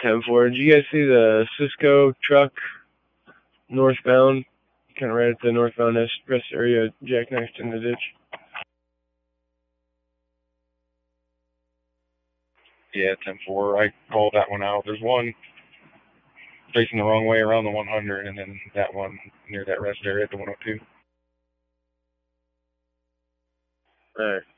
10-4. Did you guys see the Cisco truck northbound? Kind of right at the northbound rest area, jackknifed in the ditch. Yeah, 10-4. I called that one out. There's one facing the wrong way around the 100, and then that one near that rest area at the 102. All right.